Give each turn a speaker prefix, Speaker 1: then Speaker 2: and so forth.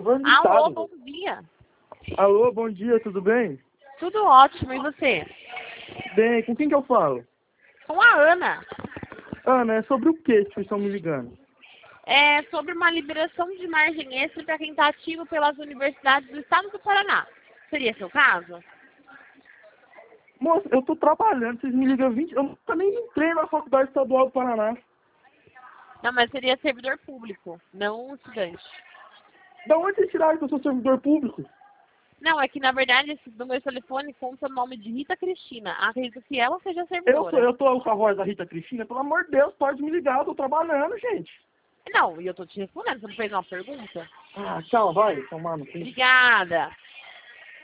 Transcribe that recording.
Speaker 1: governo do
Speaker 2: Alô,
Speaker 1: estado.
Speaker 2: bom dia.
Speaker 1: Alô, bom dia, tudo bem?
Speaker 2: Tudo ótimo, e você?
Speaker 1: Bem, com quem que eu falo?
Speaker 2: Com a Ana.
Speaker 1: Ana, é sobre o que vocês estão me ligando?
Speaker 2: É sobre uma liberação de margem extra para quem está ativo pelas universidades do estado do Paraná. Seria seu caso?
Speaker 1: Moça, eu tô trabalhando, vocês me ligam 20... Eu nunca nem entrei na Faculdade Estadual do Paraná.
Speaker 2: Não, mas seria servidor público, não um estudante.
Speaker 1: Da onde vocês tiraram que eu sou servidor público?
Speaker 2: Não, é que na verdade esse número de telefone conta o nome de Rita Cristina. Acredito que ela seja
Speaker 1: Eu
Speaker 2: servidora.
Speaker 1: tô com a voz da Rita Cristina, pelo amor de Deus, pode me ligar, eu tô trabalhando, gente.
Speaker 2: Não, e eu tô te respondendo, você não fez uma pergunta?
Speaker 1: Ah, tchau, vai, tomar no cu.
Speaker 2: Obrigada.